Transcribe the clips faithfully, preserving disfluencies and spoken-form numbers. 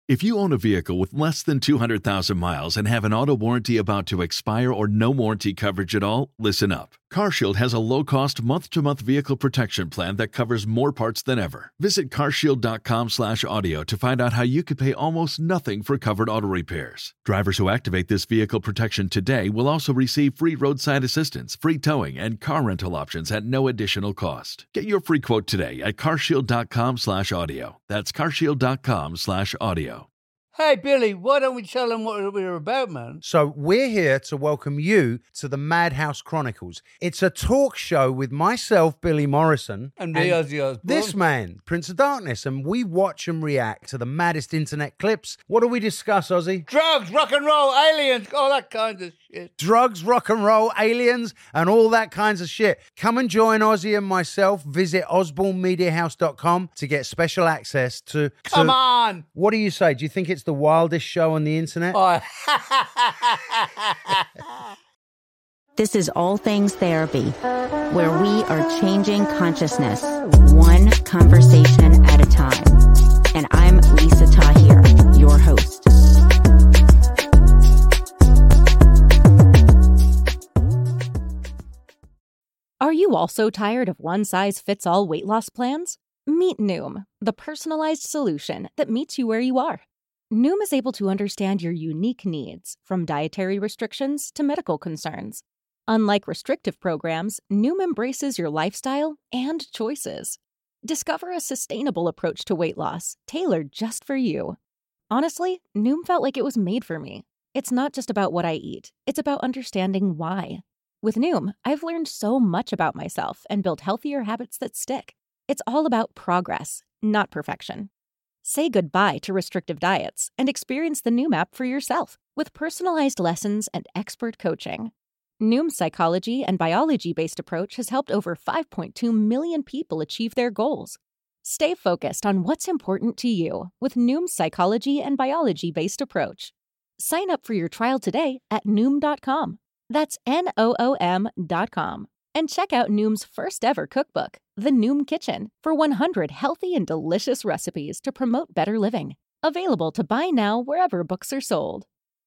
If you own a vehicle with less than two hundred thousand miles and have an auto warranty about to expire or no warranty coverage at all, listen up. CarShield has a low-cost month-to-month vehicle protection plan that covers more parts than ever. Visit carshield.com slash audio to find out how you could pay almost nothing for covered auto repairs. Drivers who activate this vehicle protection today will also receive free roadside assistance, free towing, and car rental options at no additional cost. Get your free quote today at carshield.com slash audio. That's carshield.com slash audio. Hey, Billy, why don't we tell them what we're about, man? So we're here to welcome you to the Madhouse Chronicles. It's a talk show with myself, Billy Morrison. And me, Ozzy Osbourne. This man, Prince of Darkness. And we watch and react to the maddest internet clips. What do we discuss, Ozzy? Drugs, rock and roll, aliens, all that kind of shit. Drugs, rock and roll, aliens, and all that kinds of shit. Come and join Ozzy and myself. Visit osborne media house dot com to get special access to... to Come on! What do you say? Do you think it's the wildest show on the internet? Oh. This is All Things Therapy, where we are changing consciousness, one conversation at a time. And I'm Lisa Tahir, your host. Are you also tired of one-size-fits-all weight loss plans? Meet Noom, the personalized solution that meets you where you are. Noom is able to understand your unique needs, from dietary restrictions to medical concerns. Unlike restrictive programs, Noom embraces your lifestyle and choices. Discover a sustainable approach to weight loss, tailored just for you. Honestly, Noom felt like it was made for me. It's not just about what I eat, it's about understanding why. With Noom, I've learned so much about myself and built healthier habits that stick. It's all about progress, not perfection. Say goodbye to restrictive diets and experience the Noom app for yourself with personalized lessons and expert coaching. Noom's psychology and biology-based approach has helped over five point two million people achieve their goals. Stay focused on what's important to you with Noom's psychology and biology-based approach. Sign up for your trial today at noom dot com. That's N O O M dot com. And check out Noom's first ever cookbook, The Noom Kitchen, for one hundred healthy and delicious recipes to promote better living. Available to buy now wherever books are sold.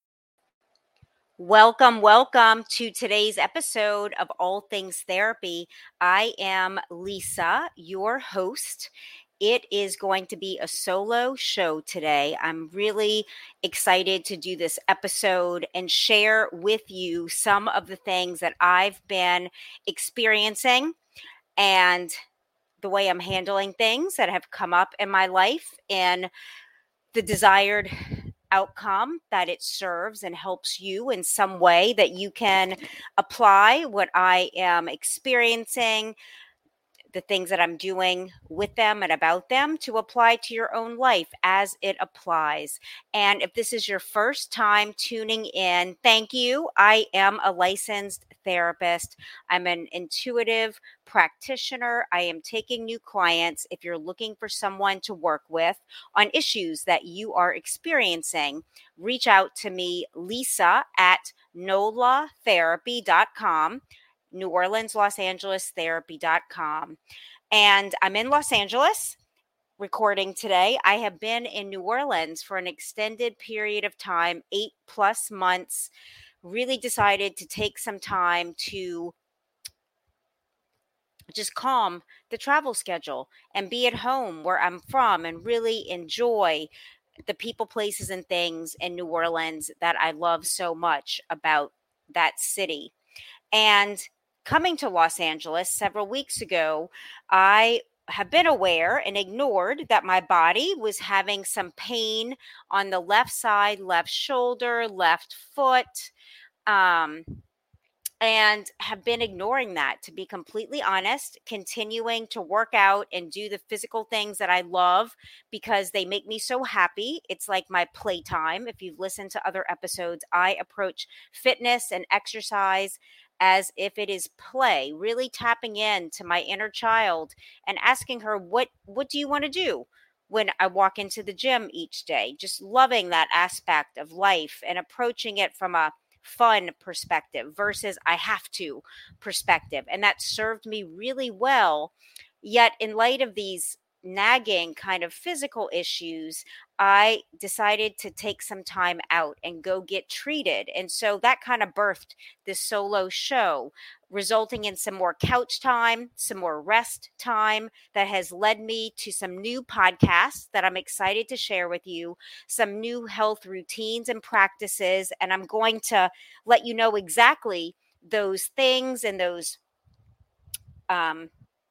Welcome, welcome to today's episode of All Things Therapy. I am Lisa, your host. It is going to be a solo show today. I'm really excited to do this episode and share with you some of the things that I've been experiencing and the way I'm handling things that have come up in my life and the desired outcome that it serves and helps you in some way that you can apply what I am experiencing, the things that I'm doing with them and about them to apply to your own life as it applies. And if this is your first time tuning in, thank you. I am a licensed therapist. I'm an intuitive practitioner. I am taking new clients. If you're looking for someone to work with on issues that you are experiencing, reach out to me, Lisa at nola therapy dot com. New Orleans, Los Angeles, therapy dot com. And I'm in Los Angeles recording today. I have been in New Orleans for an extended period of time, eight plus months. Really decided to take some time to just calm the travel schedule and be at home where I'm from and really enjoy the people, places, and things in New Orleans that I love so much about that city. And coming to Los Angeles several weeks ago, I have been aware and ignored that my body was having some pain on the left side, left shoulder, left foot, um, and have been ignoring that, to be completely honest, continuing to work out and do the physical things that I love because they make me so happy. It's like my playtime. If you've listened to other episodes, I approach fitness and exercise as if it is play, really tapping into my inner child and asking her, what, what do you want to do when I walk into the gym each day? Just loving that aspect of life and approaching it from a fun perspective versus I have to perspective. And that served me really well. Yet in light of these nagging kind of physical issues, I decided to take some time out and go get treated. And so that kind of birthed this solo show, resulting in some more couch time, some more rest time that has led me to some new podcasts that I'm excited to share with you, some new health routines and practices. And I'm going to let you know exactly those things and those um,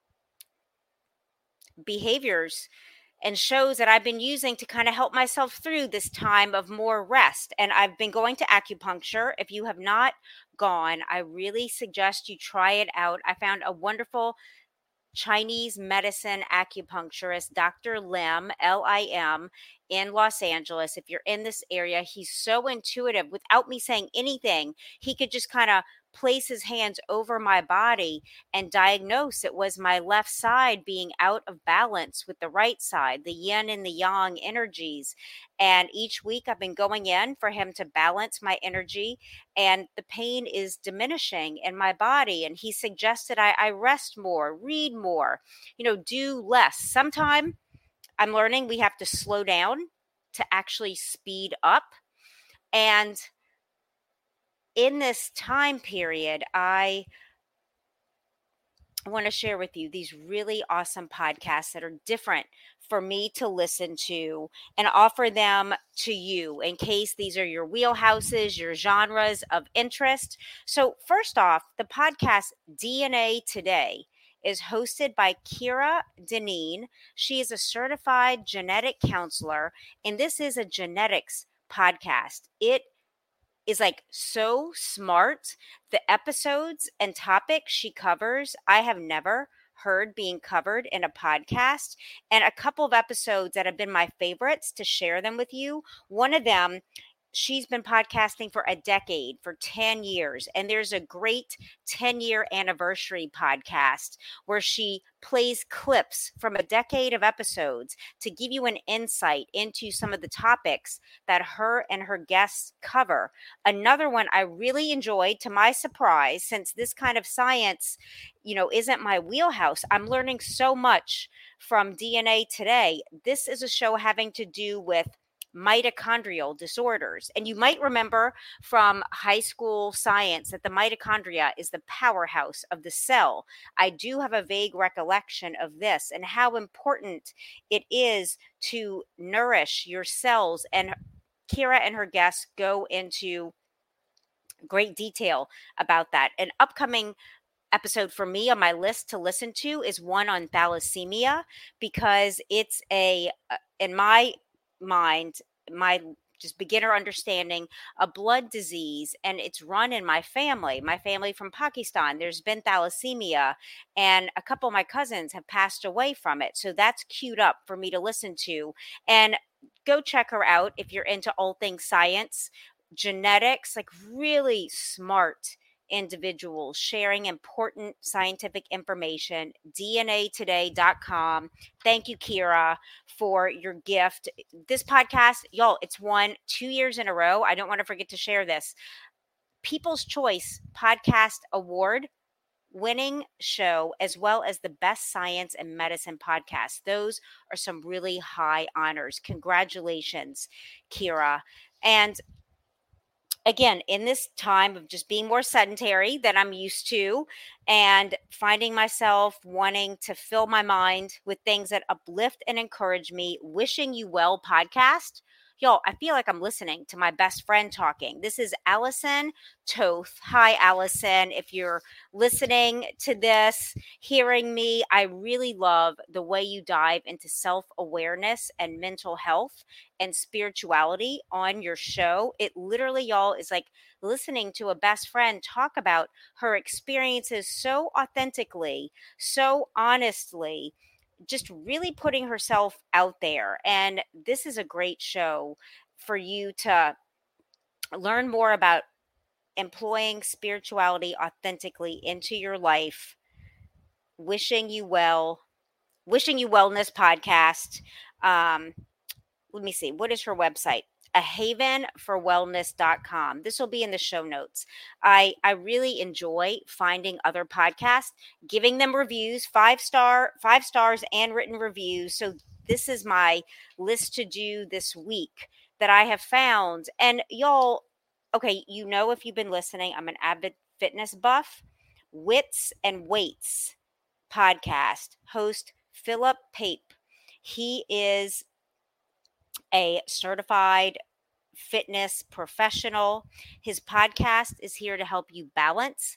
behaviors and shows that I've been using to kind of help myself through this time of more rest. And I've been going to acupuncture. If you have not gone, I really suggest you try it out. I found a wonderful Chinese medicine acupuncturist, Doctor Lim, L I M, in Los Angeles. If you're in this area, he's so intuitive. Without me saying anything, he could just kind of place his hands over my body and diagnose it was my left side being out of balance with the right side, the yin and the yang energies. And each week I've been going in for him to balance my energy, and the pain is diminishing in my body. And he suggested I, I rest more, read more, you know, do less. Sometime I'm learning we have to slow down to actually speed up. And in this time period, I want to share with you these really awesome podcasts that are different for me to listen to and offer them to you in case these are your wheelhouses, your genres of interest. So first off, the podcast D N A Today is hosted by Kira Deneen. She is a certified genetic counselor, and this is a genetics podcast. It is like so smart. The episodes and topics she covers, I have never heard being covered in a podcast. And a couple of episodes that have been my favorites to share them with you. One of them, she's been podcasting for a decade, for ten years. And there's a great ten-year anniversary podcast where she plays clips from a decade of episodes to give you an insight into some of the topics that her and her guests cover. Another one I really enjoyed, to my surprise, since this kind of science, you know, isn't my wheelhouse. I'm learning so much from D N A Today. This is a show having to do with mitochondrial disorders. And you might remember from high school science that the mitochondria is the powerhouse of the cell. I do have a vague recollection of this and how important it is to nourish your cells. And Kira and her guests go into great detail about that. An upcoming episode for me on my list to listen to is one on thalassemia, because it's a, in my mind, my just beginner understanding, a blood disease, and it's run in my family, my family from Pakistan. There's been thalassemia, and a couple of my cousins have passed away from it. So that's queued up for me to listen to. And go check her out if you're into all things science, genetics, like really smart individuals sharing important scientific information. D N A today dot com. Thank you, Kira, for your gift. This podcast, y'all, it's won two years in a row. I don't want to forget to share this. People's Choice Podcast Award winning show, as well as the Best Science and Medicine podcast. Those are some really high honors. Congratulations, Kira. And again, in this time of just being more sedentary than I'm used to and finding myself wanting to fill my mind with things that uplift and encourage me, Wishing You Well podcast. Y'all, I feel like I'm listening to my best friend talking. This is Allison Toth. Hi, Allison. If you're listening to this, hearing me, I really love the way you dive into self-awareness and mental health and spirituality on your show. It literally, y'all, is like listening to a best friend talk about her experiences so authentically, so honestly, just really putting herself out there. And this is a great show for you to learn more about employing spirituality authentically into your life. Wishing You Well, Wishing You Wellness podcast. Um, let me see. What is her website? a haven for wellness dot com. This will be in the show notes. I, I really enjoy finding other podcasts, giving them reviews, five star, five stars and written reviews. So this is my list to do this week that I have found. And y'all, okay, you know, if you've been listening, I'm an avid fitness buff. Wits and Weights podcast host Philip Pape. He is a certified fitness professional. His podcast is here to help you balance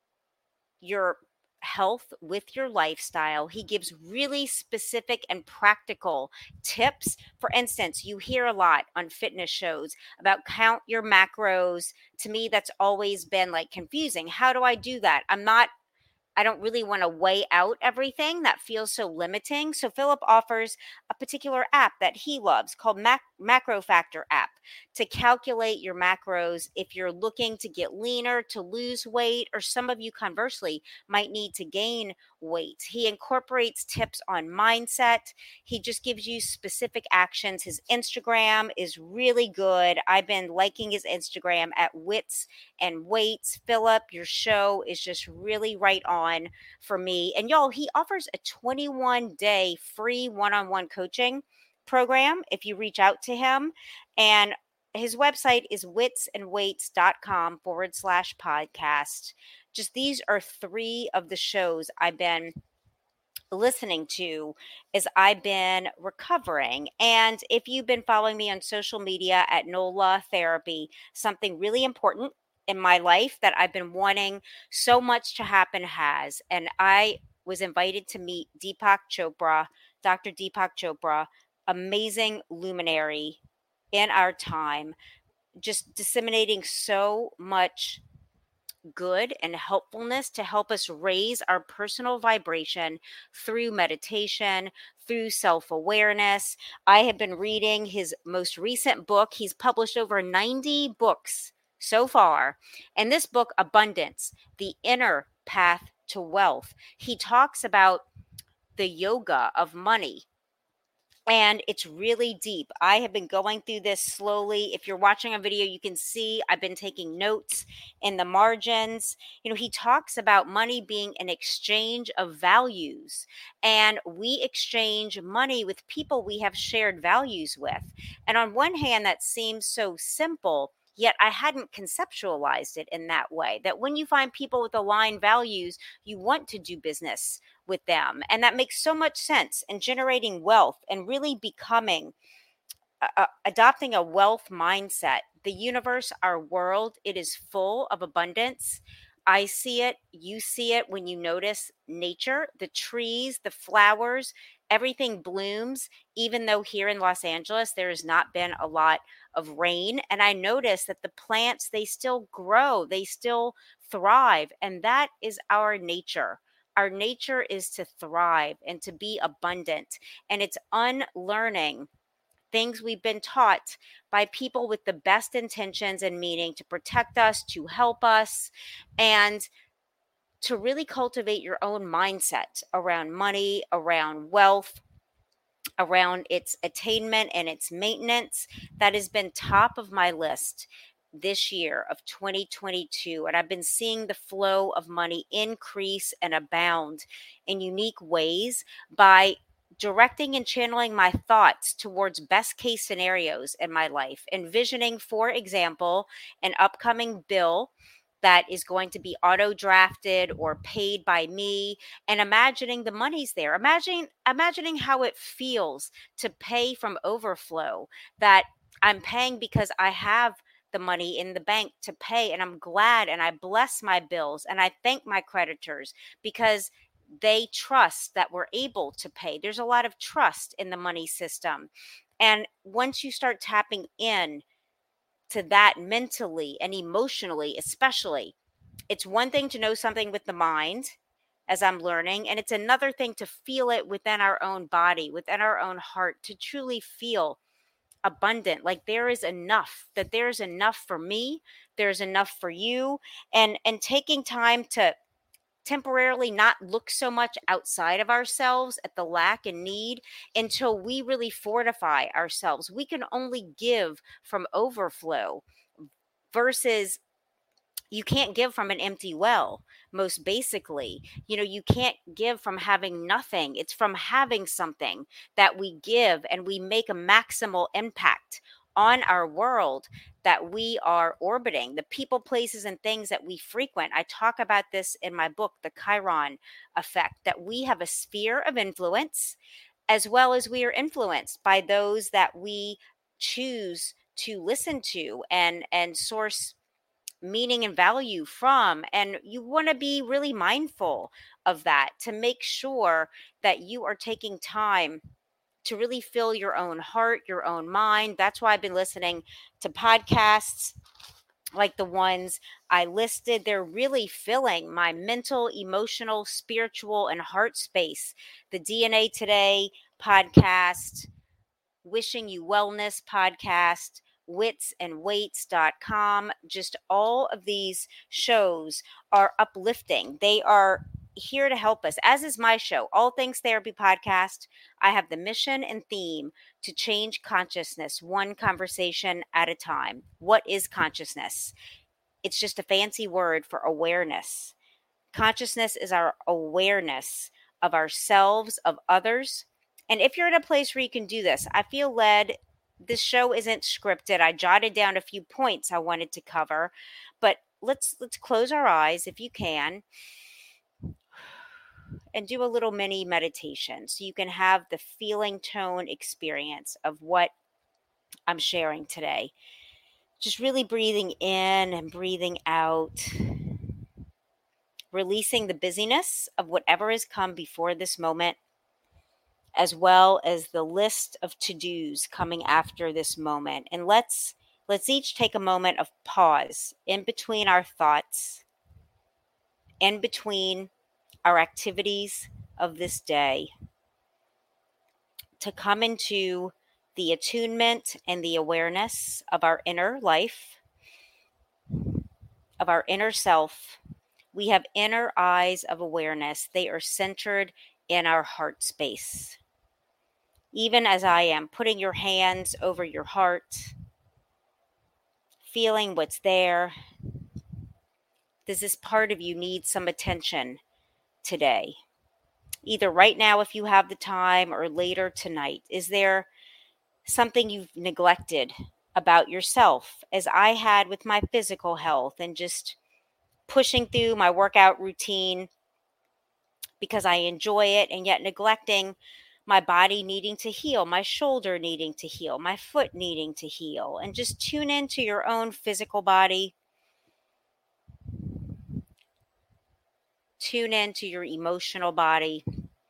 your health with your lifestyle. He gives really specific and practical tips. For instance, you hear a lot on fitness shows about count your macros. To me, that's always been like confusing. How do I do that? I'm not I don't really want to weigh out everything. That feels so limiting. So Philip offers a particular app that he loves called Mac- Macro Factor app to calculate your macros if you're looking to get leaner, to lose weight, or some of you conversely might need to gain weight. He incorporates tips on mindset. He just gives you specific actions. His Instagram is really good. I've been liking his Instagram at Wits and Weights. Philip, your show is just really right on for me. And y'all, he offers a twenty-one day free one-on-one coaching program if you reach out to him. And his website is witsandweights.com forward slash podcast. Just these are three of the shows I've been listening to as I've been recovering. And if you've been following me on social media at NOLA Therapy, something really important in my life that I've been wanting so much to happen has. And I was invited to meet Deepak Chopra, Doctor Deepak Chopra, amazing luminary in our time, just disseminating so much good and helpfulness to help us raise our personal vibration through meditation, through self-awareness. I have been reading his most recent book. He's published over ninety books so far. And this book, Abundance, The Inner Path to Wealth, he talks about the yoga of money. And it's really deep. I have been going through this slowly. If you're watching a video, you can see I've been taking notes in the margins. You know, he talks about money being an exchange of values. And we exchange money with people we have shared values with. And on one hand, that seems so simple, yet I hadn't conceptualized it in that way. That when you find people with aligned values, you want to do business with them. And that makes so much sense in generating wealth and really becoming, uh, adopting a wealth mindset. The universe, our world, it is full of abundance. I see it. You see it when you notice nature, the trees, the flowers, everything blooms, even though here in Los Angeles, there has not been a lot of rain. And I notice that the plants, they still grow, they still thrive. And that is our nature. Our nature is to thrive and to be abundant. And it's unlearning things we've been taught by people with the best intentions and meaning to protect us, to help us, and to really cultivate your own mindset around money, around wealth, around its attainment and its maintenance. That has been top of my list this year of twenty twenty-two. And I've been seeing the flow of money increase and abound in unique ways by directing and channeling my thoughts towards best case scenarios in my life, envisioning, for example, an upcoming bill that is going to be auto drafted or paid by me, and imagining the money's there. Imagine, imagining how it feels to pay from overflow, that I'm paying because I have the money in the bank to pay, and I'm glad, and I bless my bills, and I thank my creditors because they trust that we're able to pay. There's a lot of trust in the money system. And once you start tapping in to that mentally and emotionally, especially, it's one thing to know something with the mind, as I'm learning, and it's another thing to feel it within our own body, within our own heart, to truly feel abundant, like there is enough, that there's enough for me, there's enough for you. And and taking time to temporarily not look so much outside of ourselves at the lack and need until we really fortify ourselves. We can only give from overflow versus you can't give from an empty well. Most basically, you know, you can't give from having nothing. It's from having something that we give, and we make a maximal impact on our world that we are orbiting, the people, places, and things that we frequent. I talk about this in my book, The Chiron Effect, that we have a sphere of influence, as well as we are influenced by those that we choose to listen to and and source meaning and value from. And you want to be really mindful of that to make sure that you are taking time to really fill your own heart, your own mind. That's why I've been listening to podcasts like the ones I listed. They're really filling my mental, emotional, spiritual, and heart space. The D N A Today podcast, Wishing You Wellness podcast, wits and weights dot com. Just all of these shows are uplifting. They are here to help us, as is my show, All Things Therapy Podcast. I have the mission and theme to change consciousness one conversation at a time. What is consciousness? It's just a fancy word for awareness. Consciousness is our awareness of ourselves, of others. And if you're in a place where you can do this, I feel led. This show isn't scripted. I jotted down a few points I wanted to cover, but let's let's close our eyes if you can and do a little mini meditation so you can have the feeling tone experience of what I'm sharing today. Just really breathing in and breathing out, releasing the busyness of whatever has come before this moment, as well as the list of to-dos coming after this moment. And let's let's each take a moment of pause in between our thoughts, in between our activities of this day, to come into the attunement and the awareness of our inner life, of our inner self. We have inner eyes of awareness. They are centered in our heart space. Even as I am, putting your hands over your heart, feeling what's there. Does this part of you need some attention today? Either right now if you have the time or later tonight. Is there something you've neglected about yourself, as I had with my physical health and just pushing through my workout routine because I enjoy it, and yet neglecting my body needing to heal, my shoulder needing to heal, my foot needing to heal? And just tune into your own physical body. Tune into your emotional body.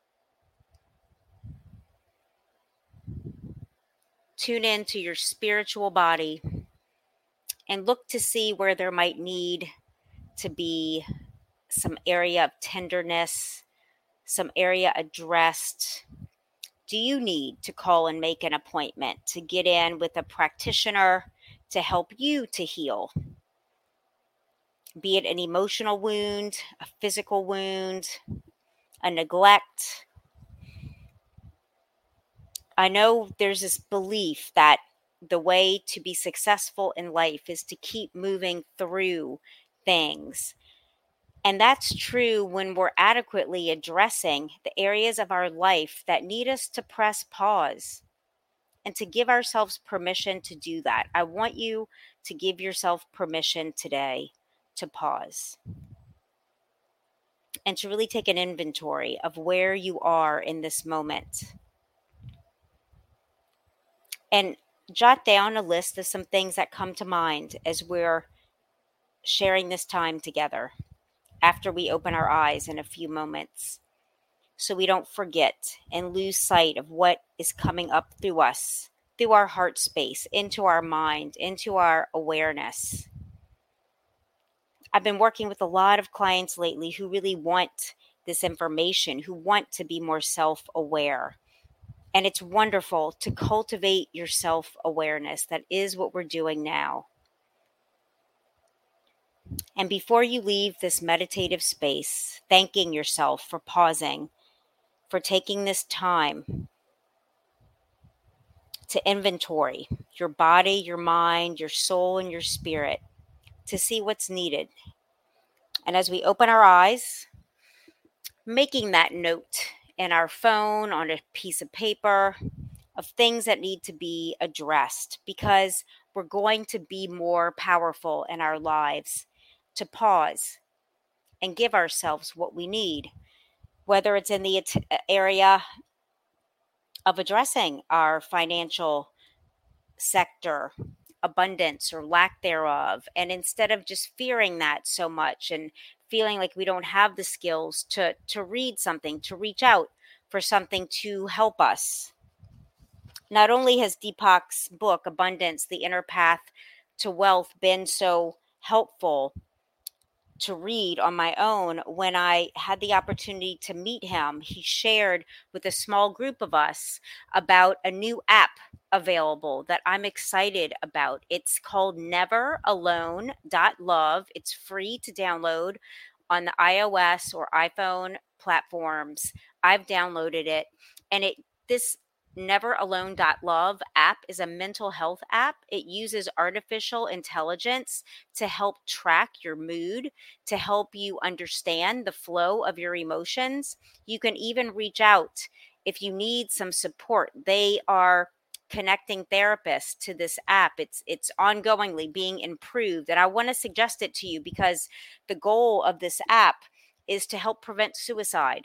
Tune into your spiritual body and look to see where there might need to be some area of tenderness, some area addressed. Do you need to call and make an appointment to get in with a practitioner to help you to heal? Be it an emotional wound, a physical wound, a neglect. I know there's this belief that the way to be successful in life is to keep moving through things. And that's true when we're adequately addressing the areas of our life that need us to press pause and to give ourselves permission to do that. I want you to give yourself permission today to pause and to really take an inventory of where you are in this moment. And jot down a list of some things that come to mind as we're sharing this time together after we open our eyes in a few moments, so we don't forget and lose sight of what is coming up through us, through our heart space, into our mind, into our awareness. I've been working with a lot of clients lately who really want this information, who want to be more self-aware. And it's wonderful to cultivate your self-awareness. That is what we're doing now. And before you leave this meditative space, thanking yourself for pausing, for taking this time to inventory your body, your mind, your soul, and your spirit to see what's needed. And as we open our eyes, making that note in our phone, on a piece of paper, of things that need to be addressed, because we're going to be more powerful in our lives to pause and give ourselves what we need, whether it's in the area of addressing our financial sector, abundance or lack thereof. And instead of just fearing that so much and feeling like we don't have the skills to, to read something, to reach out for something to help us. Not only has Deepak's book, Abundance, The Inner Path to Wealth, been so helpful to read on my own, when I had the opportunity to meet him, he shared with a small group of us about a new app available that I'm excited about. It's called never alone dot love. It's free to download on the iOS or iPhone platforms. I've downloaded it, and it this never alone dot love app is a mental health app. It uses artificial intelligence to help track your mood, to help you understand the flow of your emotions. You can even reach out if you need some support. They are connecting therapists to this app. It's it's ongoingly being improved, and I want to suggest it to you because the goal of this app is to help prevent suicide,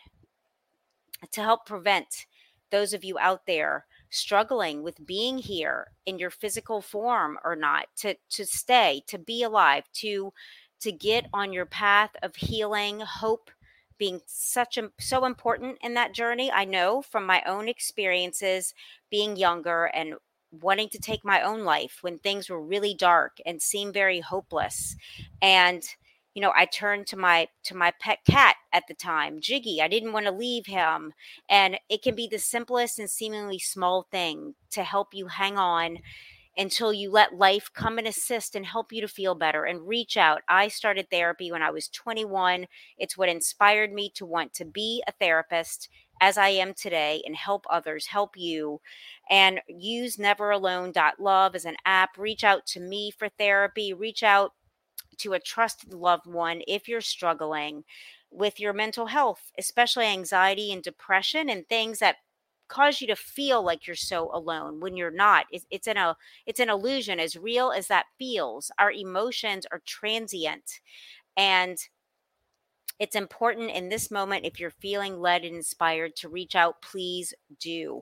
to help prevent those of you out there struggling with being here in your physical form or not, to to stay, to be alive, to to get on your path of healing, hope being such a, so important in that journey. I know from my own experiences being younger and wanting to take my own life when things were really dark and seemed very hopeless. And you know, I turned to my to my pet cat at the time, Jiggy. I didn't want to leave him. And it can be the simplest and seemingly small thing to help you hang on until you let life come and assist and help you to feel better and reach out. I started therapy when I was twenty-one. It's what inspired me to want to be a therapist as I am today and help others, help you. And use never alone dot love as an app. Reach out to me for therapy. Reach out to a trusted loved one if you're struggling with your mental health, especially anxiety and depression and things that cause you to feel like you're so alone when you're not. It's, it's an a it's an illusion. As real as that feels, our emotions are transient, and it's important in this moment, if you're feeling led and inspired to reach out, please do.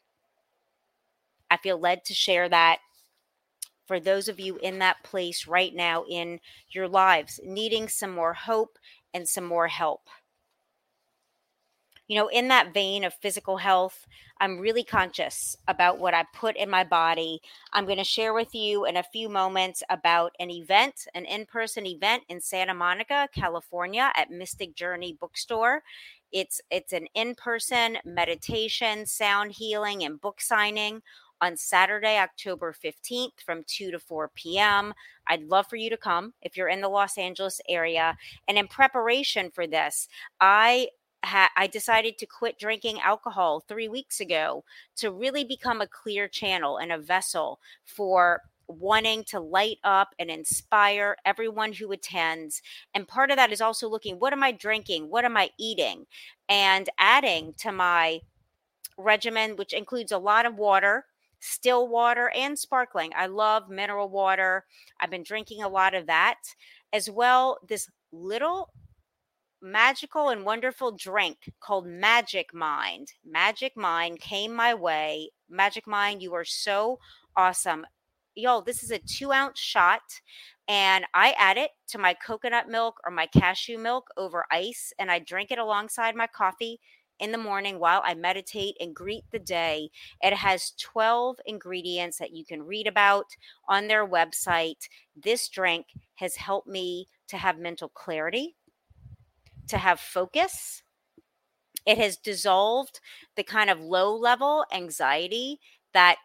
I feel led to share that for those of you in that place right now in your lives, needing some more hope and some more help. You know, in that vein of physical health, I'm really conscious about what I put in my body. I'm going to share with you in a few moments about an event, an in-person event in Santa Monica, California at Mystic Journey Bookstore. It's it's an in-person meditation, sound healing, and book signing on Saturday, October fifteenth from two to four p.m. I'd love for you to come if you're in the Los Angeles area. And in preparation for this, I ha- I decided to quit drinking alcohol three weeks ago to really become a clear channel and a vessel for wanting to light up and inspire everyone who attends. And part of that is also looking, what am I drinking? What am I eating? And adding to my regimen, which includes a lot of water, still water and sparkling. I love mineral water. I've been drinking a lot of that as well. This little magical and wonderful drink called Magic Mind. Magic Mind came my way. Magic Mind, you are so awesome. Yo, this is a two ounce shot, and I add it to my coconut milk or my cashew milk over ice, and I drink it alongside my coffee in the morning while I meditate and greet the day. It has twelve ingredients that you can read about on their website. This drink has helped me to have mental clarity, to have focus. It has dissolved the kind of low level anxiety that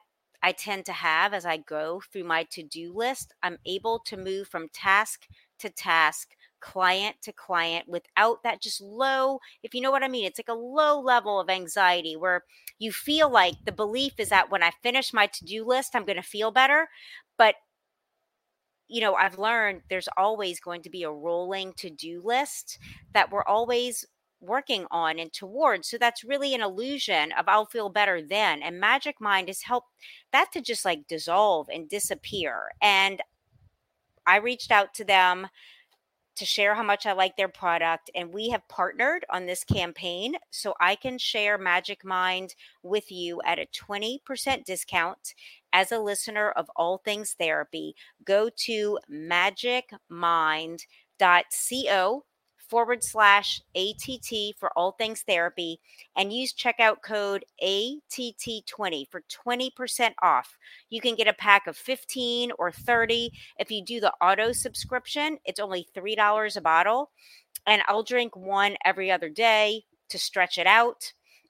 I tend to have as I go through my to-do list, I'm able to move from task to task, client to client without that just low, if you know what I mean, it's like a low level of anxiety where you feel like the belief is that when I finish my to-do list, I'm going to feel better. But, you know, I've learned there's always going to be a rolling to-do list that we're always working on and towards. So that's really an illusion of I'll feel better then. And Magic Mind has helped that to just like dissolve and disappear. And I reached out to them to share how much I like their product. And we have partnered on this campaign so I can share Magic Mind with you at a twenty percent discount as a listener of All Things Therapy. Go to magicmind.co forward slash ATT for All Things Therapy and use checkout code A T T twenty for twenty percent off. You can get a pack of fifteen or thirty. If you do the auto subscription, it's only three dollars a bottle. And I'll drink one every other day to stretch it out.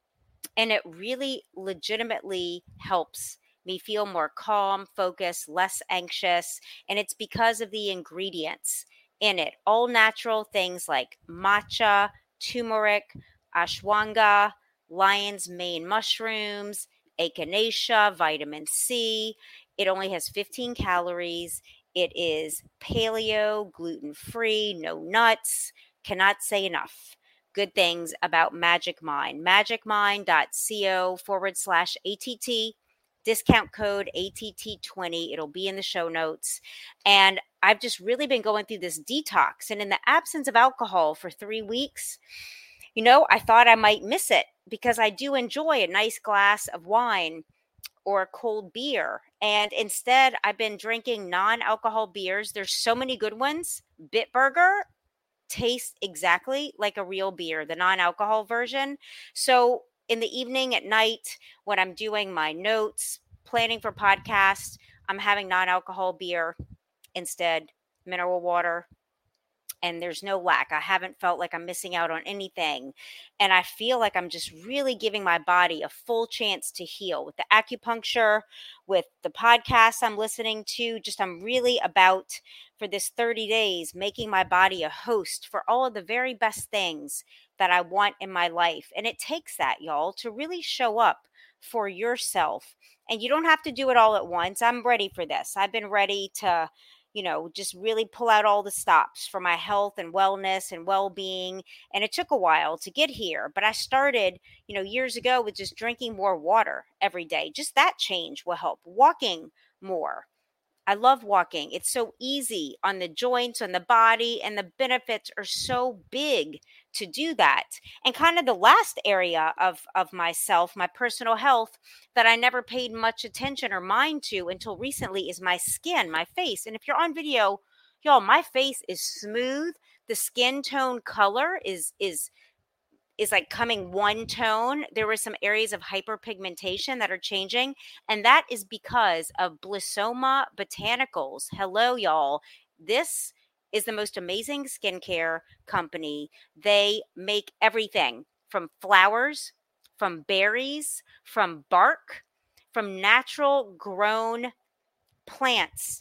And it really legitimately helps me feel more calm, focused, less anxious. And it's because of the ingredients in it. All natural things like matcha, turmeric, ashwagandha, lion's mane mushrooms, echinacea, vitamin C. It only has fifteen calories. It is paleo, gluten-free, no nuts. Cannot say enough good things about Magic Mind. magicmind.co forward slash ATT. Discount code A T T twenty. It'll be in the show notes. And I've just really been going through this detox. And in the absence of alcohol for three weeks, you know, I thought I might miss it because I do enjoy a nice glass of wine or a cold beer. And instead, I've been drinking non-alcohol beers. There's so many good ones. Bitburger tastes exactly like a real beer, the non-alcohol version. So in the evening, at night, when I'm doing my notes, planning for podcasts, I'm having non-alcohol beer instead, mineral water, and there's no lack. I haven't felt like I'm missing out on anything. And I feel like I'm just really giving my body a full chance to heal with the acupuncture, with the podcasts I'm listening to. Just I'm really about, for this thirty days, making my body a host for all of the very best things that I want in my life. And it takes that, y'all, to really show up for yourself. And you don't have to do it all at once. I'm ready for this. I've been ready to, you know, just really pull out all the stops for my health and wellness and well-being. And it took a while to get here, but I started, you know, years ago with just drinking more water every day. Just that change will help. Walking more. I love walking. It's so easy on the joints, on the body, and the benefits are so big to do that. And kind of the last area of, of myself, my personal health, that I never paid much attention or mind to until recently is my skin, my face. And if you're on video, y'all, my face is smooth. The skin tone color is is is like coming one tone. There were some areas of hyperpigmentation that are changing. And that is because of Blissoma Botanicals. Hello, y'all. This is the most amazing skincare company. They make everything from flowers, from berries, from bark, from natural grown plants.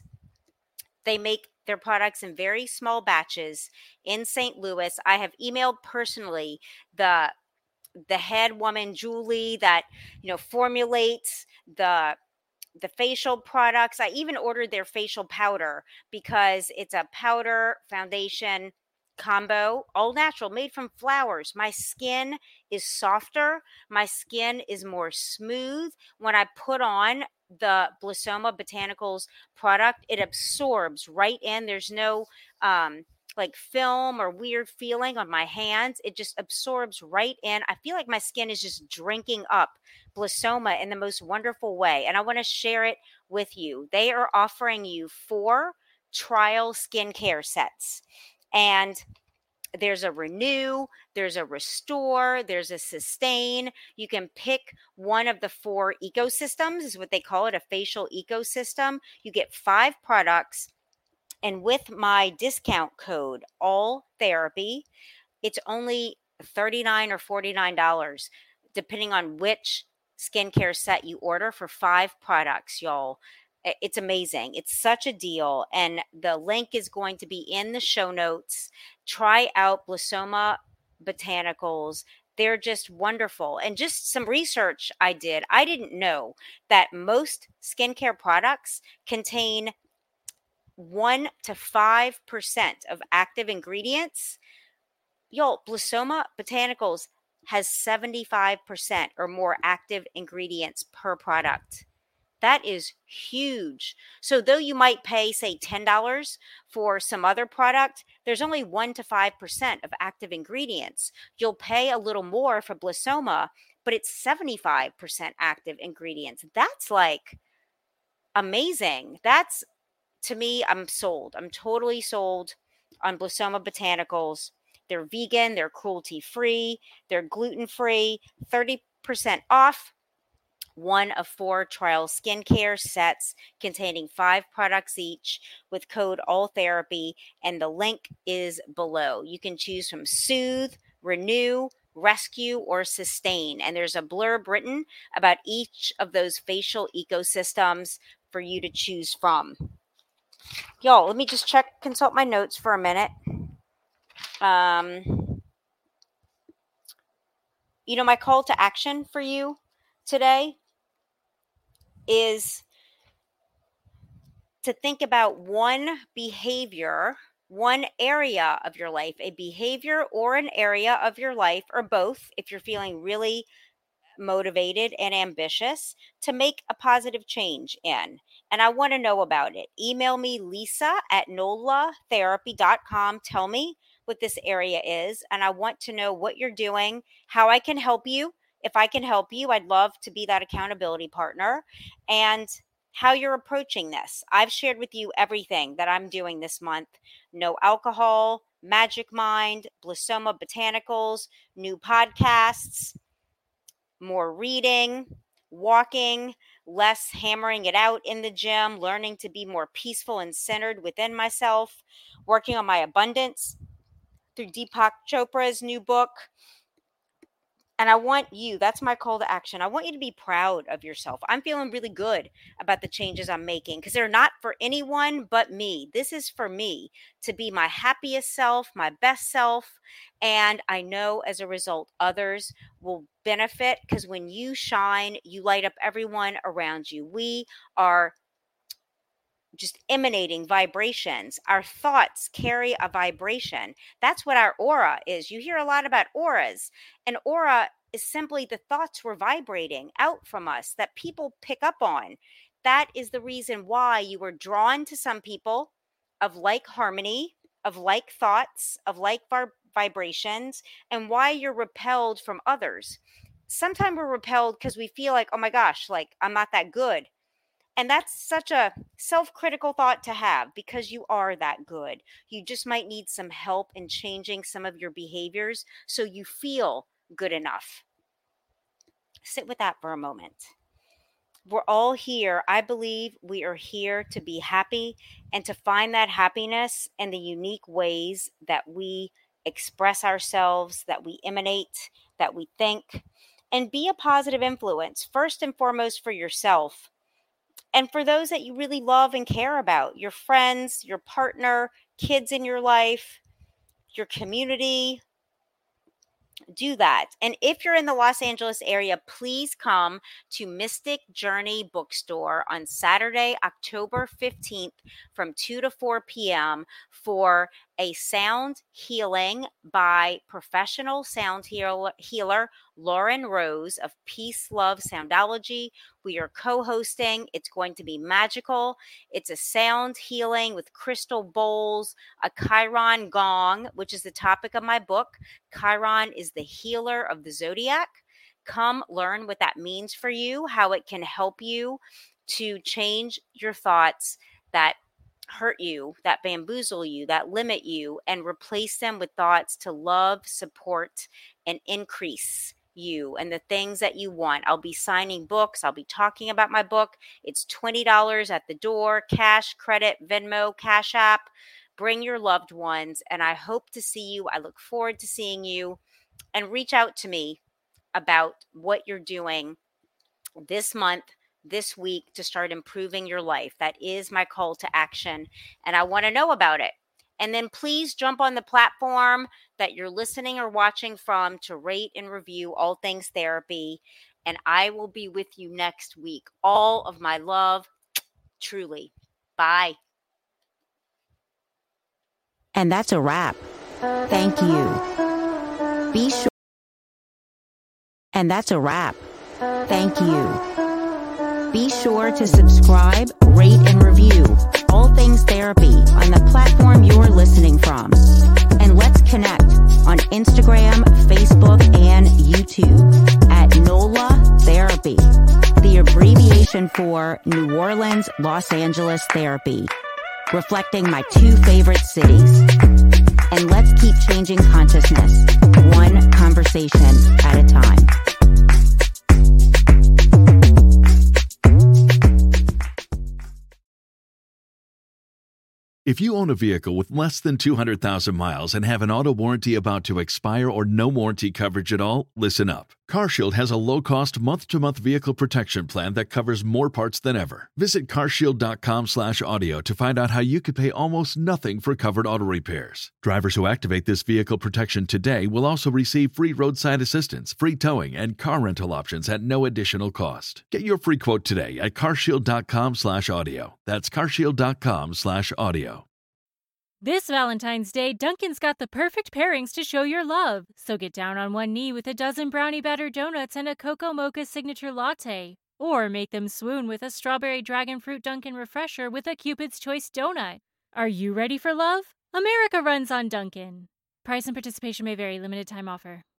They make their products in very small batches in Saint Louis. I have emailed personally the the head woman, Julie, that, you know, formulates the the facial products. I even ordered their facial powder because it's a powder foundation combo, all natural, made from flowers. My skin is softer. My skin is more smooth. When I put on the Blissoma Botanicals product, it absorbs right in. There's no um, like film or weird feeling on my hands. It just absorbs right in. I feel like my skin is just drinking up Blissoma in the most wonderful way. And I want to share it with you. They are offering you four trial skincare sets. And there's a renew, there's a restore, there's a sustain. You can pick one of the four ecosystems, is what they call it, a facial ecosystem. You get five products. And with my discount code, All Therapy, it's only thirty-nine dollars or forty-nine dollars, depending on which skincare set you order for five products, y'all. It's amazing. It's such a deal. And the link is going to be in the show notes. Try out Blisoma Botanicals. They're just wonderful. And just some research I did, I didn't know that most skincare products contain one to five percent of active ingredients. Y'all, Blisoma Botanicals has seventy-five percent or more active ingredients per product. That is huge. So though you might pay, say, ten dollars for some other product, there's only one to five percent of active ingredients. You'll pay a little more for Blisoma, but it's seventy-five percent active ingredients. That's like amazing. That's, to me, I'm sold. I'm totally sold on Blisoma Botanicals. They're vegan, they're cruelty-free, they're gluten-free, thirty percent off. One of four trial skincare sets containing five products each with code ALLTHERAPY, and the link is below. You can choose from Soothe, Renew, Rescue, or Sustain, and there's a blurb written about each of those facial ecosystems for you to choose from. Y'all, let me just check, consult my notes for a minute. Um, you know, my call to action for you today is to think about one behavior, one area of your life, a behavior or an area of your life, or both, if you're feeling really motivated and ambitious, to make a positive change in. And I want to know about it. Email me, Lisa at nola therapy dot com. Tell me what this area is, and I want to know what you're doing, how I can help you. If I can help you, I'd love to be that accountability partner, and how you're approaching this. I've shared with you everything that I'm doing this month. No alcohol, Magic Mind, Blisoma Botanicals, new podcasts, more reading, walking, less hammering it out in the gym, learning to be more peaceful and centered within myself, working on my abundance through Deepak Chopra's new book. And I want you, that's my call to action. I want you to be proud of yourself. I'm feeling really good about the changes I'm making because they're not for anyone but me. This is for me to be my happiest self, my best self. And I know as a result, others will benefit because when you shine, you light up everyone around you. We are just emanating vibrations. Our thoughts carry a vibration. That's what our aura is. You hear a lot about auras. An aura is simply the thoughts we're vibrating out from us that people pick up on. That is the reason why you were drawn to some people of like harmony, of like thoughts, of like bar- vibrations, and why you're repelled from others. Sometimes we're repelled because we feel like, oh my gosh, like I'm not that good. And that's such a self-critical thought to have because you are that good. You just might need some help in changing some of your behaviors so you feel good enough. Sit with that for a moment. We're all here. I believe we are here to be happy and to find that happiness in the unique ways that we express ourselves, that we emanate, that we think, and be a positive influence, first and foremost for yourself. And for those that you really love and care about, your friends, your partner, kids in your life, your community, do that. And if you're in the Los Angeles area, please come to Mystic Journey Bookstore on Saturday, October fifteenth from two to four p.m. for a sound healing by professional sound heal- healer Lauren Rose of Peace Love Soundology. We are co-hosting. It's going to be magical. It's a sound healing with crystal bowls, a Chiron gong, which is the topic of my book. Chiron is the healer of the zodiac. Come learn what that means for you, how it can help you to change your thoughts that hurt you, that bamboozle you, that limit you, and replace them with thoughts to love, support, and increase you and the things that you want. I'll be signing books. I'll be talking about my book. It's twenty dollars at the door, cash, credit, Venmo, Cash App. Bring your loved ones, and I hope to see you. I look forward to seeing you, and reach out to me about what you're doing this month, this week, to start improving your life. That is my call to action, and I want to know about it. And then please jump on the platform that you're listening or watching from to rate and review All Things Therapy. And I will be with you next week. All of my love, truly. Bye. And that's a wrap. Thank you. Be sure. And that's a wrap. Thank you. Be sure to subscribe, rate, and review All Things Therapy on the platform you're listening from. And let's connect on Instagram, Facebook, and YouTube at NOLA Therapy, the abbreviation for New Orleans, Los Angeles Therapy, reflecting my two favorite cities. And let's keep changing consciousness, one conversation at a time. If you own a vehicle with less than two hundred thousand miles and have an auto warranty about to expire or no warranty coverage at all, listen up. CarShield has a low-cost month-to-month vehicle protection plan that covers more parts than ever. Visit carshield.com slash audio to find out how you could pay almost nothing for covered auto repairs. Drivers who activate this vehicle protection today will also receive free roadside assistance, free towing, and car rental options at no additional cost. Get your free quote today at carshield.com slash audio. That's carshield.com slash audio. This Valentine's Day, Dunkin's got the perfect pairings to show your love. So get down on one knee with a dozen brownie batter donuts and a cocoa mocha signature latte. Or make them swoon with a strawberry dragon fruit Dunkin' refresher with a Cupid's Choice donut. Are you ready for love? America runs on Dunkin'. Price and participation may vary. Limited time offer.